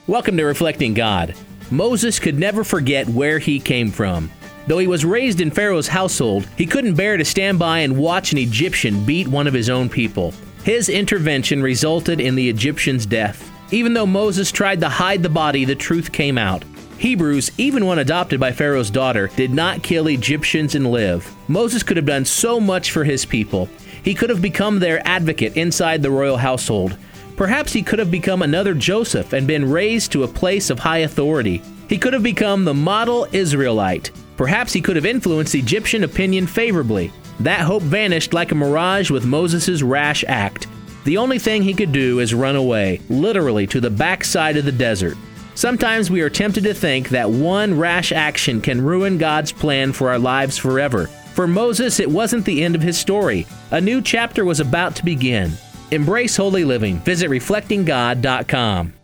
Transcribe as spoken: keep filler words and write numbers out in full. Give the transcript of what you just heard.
Welcome to Reflecting God. Moses could never forget where he came from. Though he was raised in Pharaoh's household, he couldn't bear to stand by and watch an Egyptian beat one of his own people. His intervention resulted in the Egyptian's death. Even though Moses tried to hide the body, the truth came out. Hebrews, even one adopted by Pharaoh's daughter, did not kill Egyptians and live. Moses could have done so much for his people. He could have become their advocate inside the royal household. Perhaps he could have become another Joseph and been raised to a place of high authority. He could have become the model Israelite. Perhaps he could have influenced Egyptian opinion favorably. That hope vanished like a mirage with Moses' rash act. The only thing he could do is run away, literally to the backside of the desert. Sometimes we are tempted to think that one rash action can ruin God's plan for our lives forever. For Moses, it wasn't the end of his story. A new chapter was about to begin. Embrace holy living. Visit reflecting god dot com.